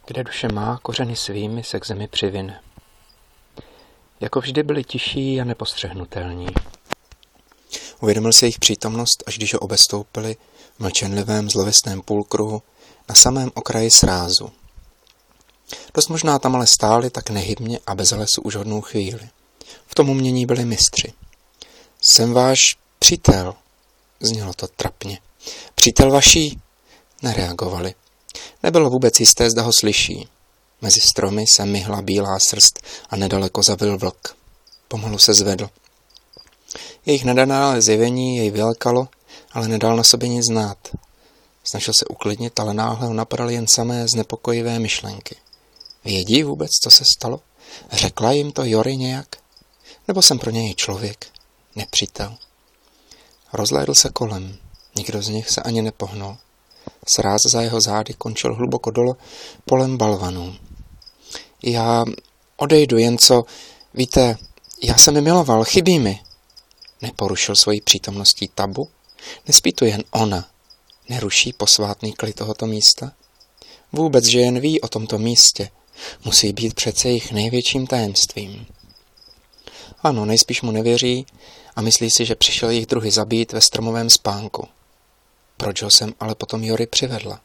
Kde duše má, kořeny svými se k zemi přivine. Jako vždy byli tiší a nepostřehnutelní. Uvědomil si jejich přítomnost, až když ho obestoupili v mlčenlivém zlověstném půlkruhu na samém okraji srázu. Dost možná tam ale stáli tak nehybně a bez lesu už hodnou chvíli. V tom umění byli mistři. Jsem váš přítel, znělo to trapně. Přítel vaší? Nereagovali. Nebylo vůbec jisté, zda ho slyší. Mezi stromy se myhla bílá srst a nedaleko zavil vlk. Pomalu se zvedl. Jejich nedané zjevení jej vylekalo, ale nedal na sobě nic znát. Snažil se uklidnit, ale náhle ho napadaly jen samé znepokojivé myšlenky. Vědí vůbec, co se stalo? Řekla jim to Jory nějak? Nebo jsem pro něj člověk? Nepřítel. Rozhlédl se kolem. Nikdo z nich se ani nepohnul. Sráz za jeho zády končil hluboko dole polem balvanů. Já odejdu, jen co... Víte, já jsem mi miloval, chybí mi. Neporušil svojí přítomností tabu? Nespí tu jen ona. Neruší posvátný klid tohoto místa? Vůbec, že jen ví o tomto místě. Musí být přece jejich největším tajemstvím. Ano, nejspíš mu nevěří a myslí si, že přišel jejich druhy zabít ve stromovém spánku. Proč ho jsem ale potom Jory přivedla?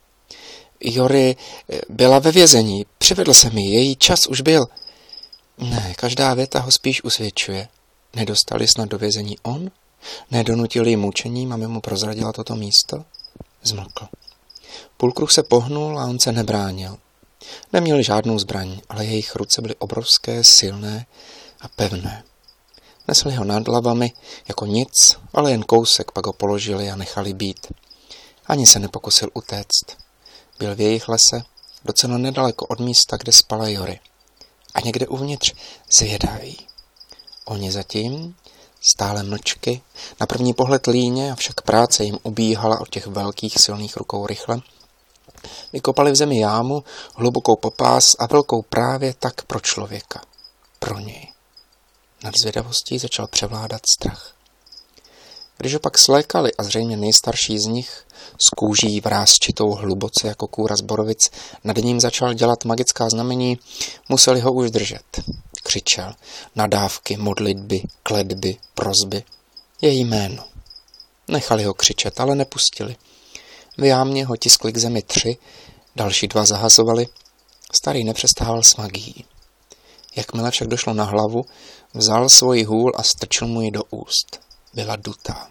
Jory byla ve vězení, přivedl jsem ji, její čas už byl. Ne, každá věta ho spíš usvědčuje. Nedostali snad do vězení on? Nedonutil ji mučením, aby mu prozradila toto místo? Zmlkl. Půlkruh se pohnul a on se nebránil. Neměli žádnou zbraň, ale jejich ruce byly obrovské, silné a pevné. Nesli ho nad hlavami jako nic, ale jen kousek, pak ho položili a nechali být. Ani se nepokusil utéct. Byl v jejich lese, docela nedaleko od místa, kde spala Jory. A někde uvnitř zvědavý. Oni zatím, stále mlčky, na první pohled líně, avšak práce jim ubíhala od těch velkých silných rukou rychle, vykopali v zemi jámu, hlubokou popás a velkou právě tak pro člověka. Pro něj. Nad zvědavostí začal převládat strach. Když ho pak slékali a zřejmě nejstarší z nich, s kůží vrásčitou hluboce jako kůra z borovic, nad ním začal dělat magická znamení, museli ho už držet. Křičel, nadávky, modlitby, kletby, prosby. Její jméno. Nechali ho křičet, ale nepustili. V jámě ho tiskli k zemi 3, další 2 zahazovali. Starý nepřestával s magií. Jakmile však došlo na hlavu, vzal svoji hůl a strčil mu ji do úst. Byla dutá.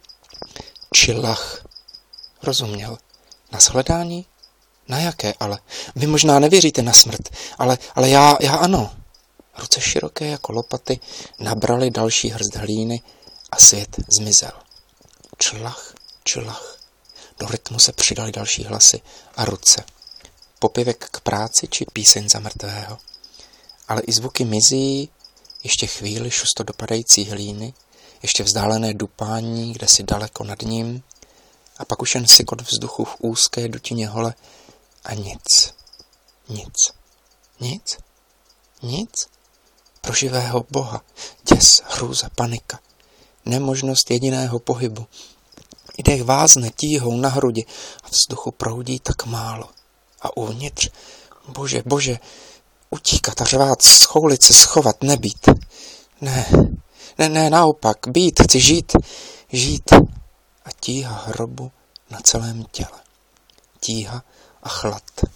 Čilach. Rozuměl. Na shledání? Na jaké ale? Vy možná nevěříte na smrt, ale já ano. Ruce široké jako lopaty nabrali další hrst hlíny a svět zmizel. Člach, člach. Do rytmu se přidali další hlasy a ruce. Popěvek k práci či píseň za mrtvého. Ale i zvuky mizí, ještě chvíli šusto dopadající hlíny, ještě vzdálené dupání, kde si daleko nad ním, a pak už jen sykot vzduchu v úzké dutině hole a nic. Nic. Nic? Nic? Pro živého Boha. Děs, hrůza, panika. Nemožnost jediného pohybu. Dech vázne tíhou na hrudi a vzduchu proudí tak málo. A uvnitř, bože, utíkat a řvát, schoulit se, schovat, nebýt. Ne, naopak, být, chci žít. A tíha hrobu na celém těle. Tíha a chlad.